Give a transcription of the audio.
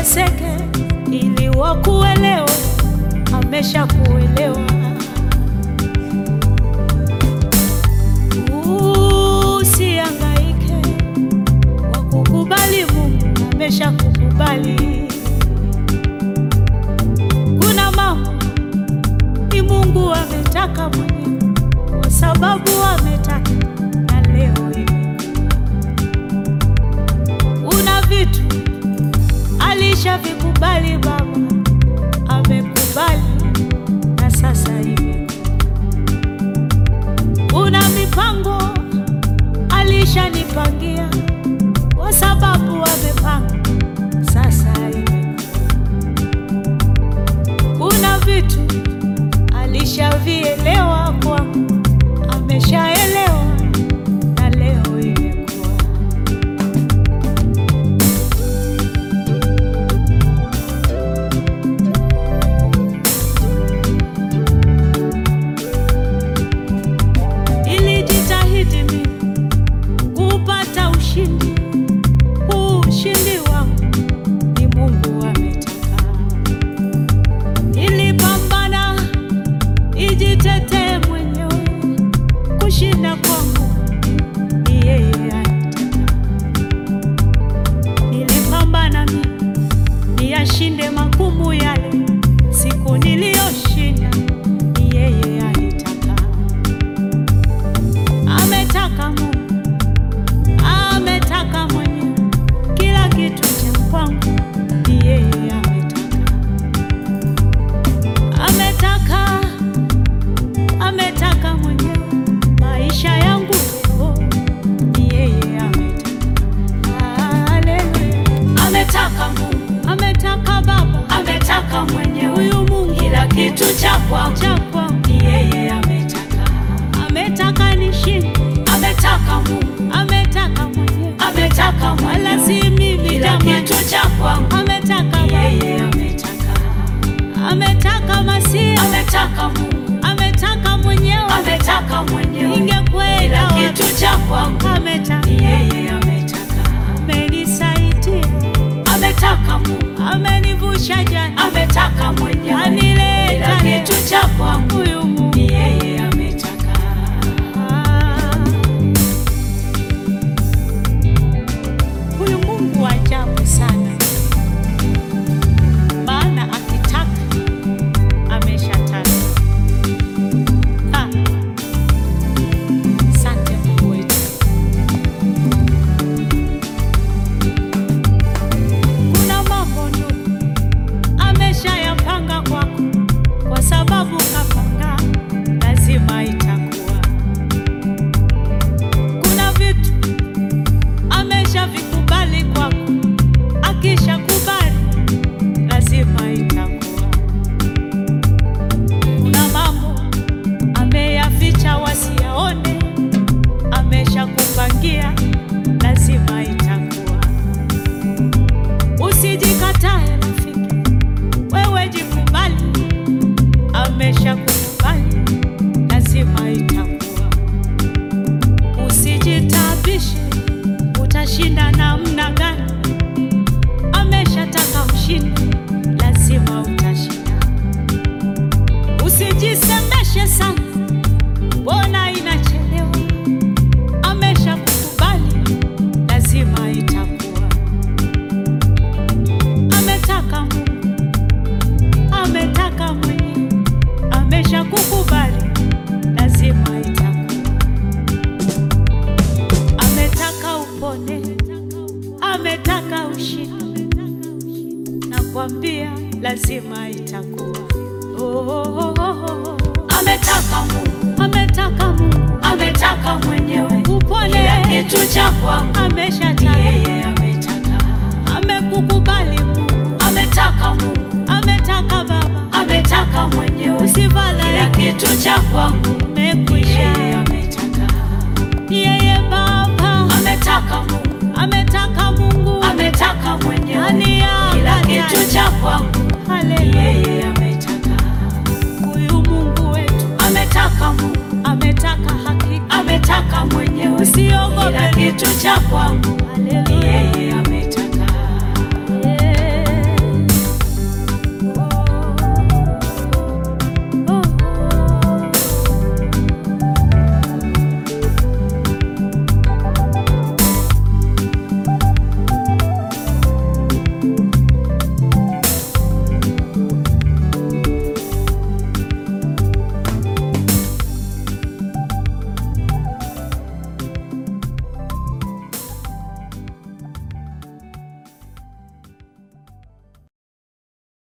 uteseke ili wakuelewe, amesha kuelewa. Usihangaike kwa kukubali, Mungu amesha kukubali. Kuna mambo ni Mungu ametaka mwenyewe, kwa sababu ametaka na leo hivi. Una vitu alishavikubali, Baba amekubali na sasa hivi. Una mipango alishanipangia, kwa sababu amepanga sasa hivi. Kuna vitu alishavielewa kwangu, ameshaelewa na leo imekuwa. Nilijitahidi mimi kupata ushindi, ushindi wangu ni Mungu ametaka. Nilipambana nijitetee mwenyewe, kushinda kwangu ni yeye anataka. Nilipambana mimi niyashinde magumu yale, siku niliyoshinda ni yeye alitaka. Ametaka Mungu, ametaka mwenyewe, kila kitu cha kwangu ni yeye ametaka. Ametaka mwenyewe, maisha yangu leo ni yeye ametaka. Haleluya. Ametaka Mungu, ametaka Baba, ametaka mwenyewe, huyu Mungu, kila kitu cha kwangu ni yeye ametaka. Ametaka nishinde, ametaka Mungu, ametaka mwenyewe, ametaka mwenyewe, wala si mimi, kila kitu cha kwangu ametaka yeye ametaka. Ametaka Masihi, ametaka Mungu, ametaka mwenyewe, ametaka mwenyewe, ningekwenda kila kitu cha kwangu ametaka yeye ametaka. Amenisaidia, ametaka Mungu, amenivusha jana, ametaka mwenyewe, anileta kila kitu cha kwangu, huyu Mungu ni yeye ametaka. Huyu Mungu ajabu sana, maana akitaka ameshataka. Asante Mungu wetu. Kuna mambo ndugu ameshayapanga kwako, kwa sababu kapanga lazima itakuwa. Kuna vitu ameshavikubali kwako, akishakubali lazima itakuwa. Kuna mambo ameyaficha wasiyaone, ameshakupangia lazima itakuwa. Usijikatae rafiki, wewe jikubali, ameshakukubali lazima itakuwa. Usijitabishe utashinda namna gani, ameshataka ushinde lazima utashinda. Usijisemeshe sana, mbona inachelewa, ameshakukubali lazima itakuwa. Ametaka Mungu, ametaka mwenyewe, ameshakukubali lazima itakuwa. Ametaka upone, ametaka ushinde, nakwambia lazima itakuwa. Ametaka Mungu, ametaka Mungu, ametaka mwenyewe, upone kila kitu cha kwangu ameshataka, yeye ametaka. Amekukubali Mungu, ametaka Mungu, ametaka Baba, ametaka mwenyewe, usivala kila kitu cha kwangu umekwisha, yeye ametaka. Yeye Baba ametaka Mungu, ametaka Mungu, ametaka mwenyewe, kila kitu cha kwangu yeye ametaka. Huyu Mungu wetu ametaka Mungu, ametaka haki, ametaka mwenyewe, usiogope, kila kitu cha kwangu yeye